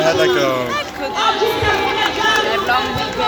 had like a... Oggi stiamo viaggiando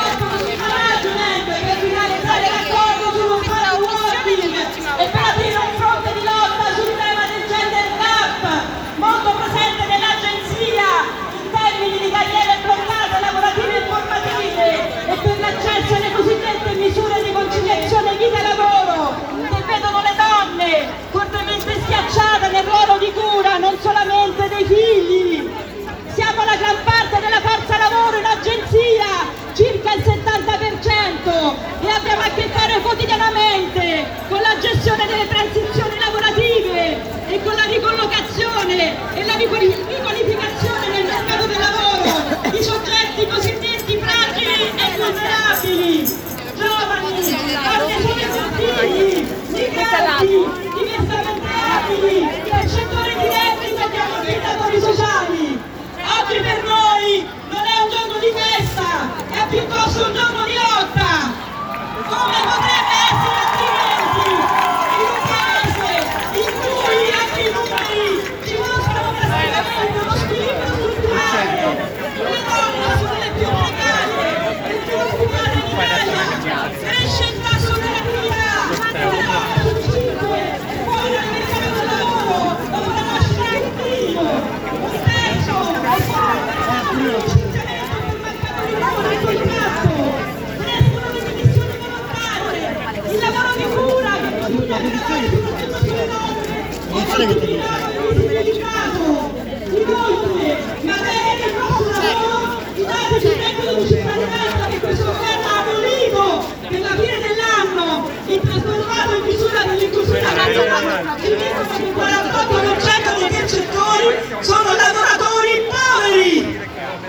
per finalizzare l'accordo sullo smart working e per aprire un fronte di lotta sul tema del gender gap, molto presente nell'agenzia in termini di carriere bloccate lavorative e formative e per l'accesso alle cosiddette misure di conciliazione vita-lavoro che vedono le donne fortemente schiacciate nel ruolo di cura non solamente dei figli. Siamo la gran parte della forza lavoro in agenzia, circa il 70%, e abbiamo a che fare quotidianamente con la gestione delle transizioni lavorative e con la ricollocazione e la riqualificazione nel mercato del lavoro di soggetti cosiddetti fragili e vulnerabili, giovani, donne sopravviventi, migranti, diversamente abili, percettori di reddito e ammortizzatori sociali. Oggi per noi non è un giorno di festa, è piuttosto un giorno di lotta. Come potrebbe essere altrimenti in un paese in cui anche i numeri ci mostrano drasticamente uno squilibrio strutturale? Le donne sono le più precarie, le più occupate in Italia, cresce il tasso dell'attività, le donne su 5 fuori dal mercato del lavoro dopo la nascita del primo, un terzo è fuori dal licenziamento per mancato di lavoro equilibrato, crescono le dimissioni volontarie, il lavoro di cura che continua a gravare soprattutto sulle donne, inoltre, materia del nostro lavoro, i dati ci mettono di cittadinanza che questo governo ha abolito per la fine dell'anno e trasformato in misura dell'inclusione nazionale, ci dicono che il 48% dei percettori sono lavoratori poveri.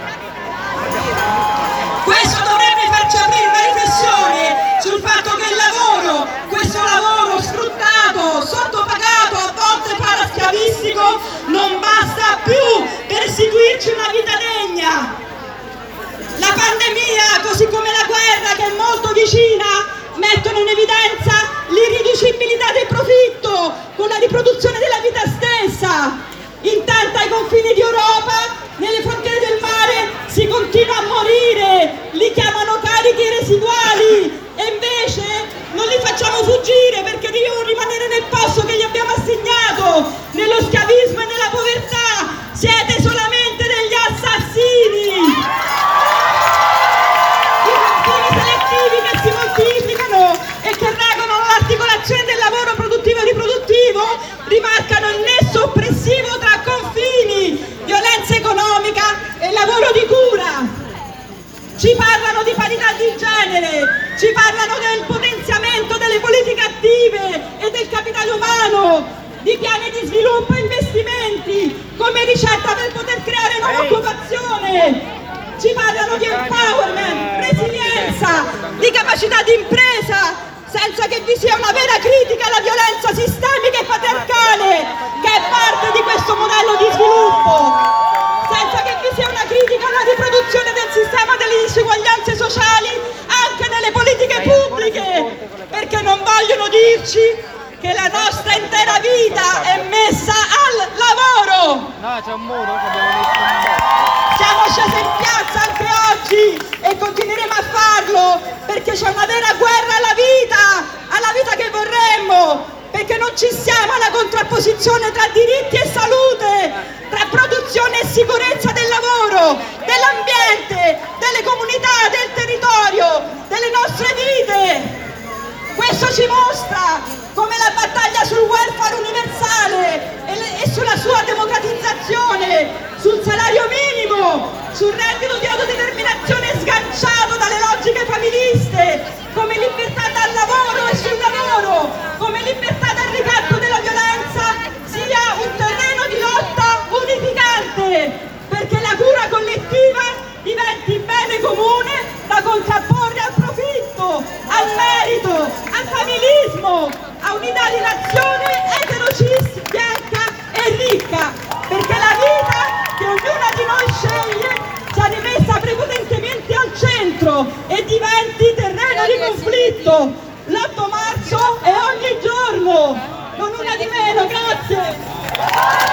Questo dovrebbe farci aprire una riflessione sul fatto che il lavoro, questo lavoro sfruttato, sottopagato, a volte paraschiavistico, non basta più per restituirci una vita degna. La pandemia, così come la guerra che è molto vicina, mettono in evidenza l'irriducibilità del profitto con la riproduzione della vita stessa. Intanto ai confini di Europa, nelle frontiere del mare, si continua a morire, li chiamano carichi residuali e invece non li facciamo fuggire perché devono rimanere nel posto che gli abbiamo assegnato, nello schiavismo e nella povertà. Siete solamente degli assassini! I confini selettivi che si moltiplicano e che regolano l'articolazione del lavoro produttivo e riproduttivo rimarcano il nesso oppressivo tra confini, violenza economica e lavoro di cura. Ci parlano di parità di genere, ci parlano del potenziamento delle politiche attive e del capitale umano, di piani di sviluppo e investimenti come ricetta per poter creare nuova occupazione. Ci parlano di empowerment, resilienza, di capacità di impresa, senza che vi sia una vera critica alla violenza sistemica e patriarcale che è parte di questo modello di sviluppo, senza che vi sia una critica alla riproduzione del sistema delle disuguaglianze sociali anche nelle politiche pubbliche, perché non vogliono dirci che la nostra intera vita è messa al lavoro. No, c'è un muro che abbiamo messo un botto. Siamo scesi in piazza anche oggi e continueremo a farlo perché c'è una vera guerra alla vita che vorremmo, perché non ci siamo alla contrapposizione tra diritti e salute, tra produzione e sicurezza del lavoro, dell'ambiente, delle comunità, del territorio, delle nostre vite. Questo ci mostra come la battaglia sul welfare universale e sulla sua democratizzazione, sul salario minimo, sul reddito di autodeterminazione sganciato dalle logiche femministe, come libertà dal lavoro e sul lavoro, come libertà dal ricatto della violenza, sia un terreno di lotta unificante, perché la cura collettiva diventi bene comune da contrapporre al profitto, al merito, al familismo, a unità di nazione eterocis, bianca e ricca, perché la vita che ognuna di noi sceglie sia rimessa prepotentemente al centro e diventi terreno di conflitto. L'8 marzo è ogni giorno, non una di meno, grazie!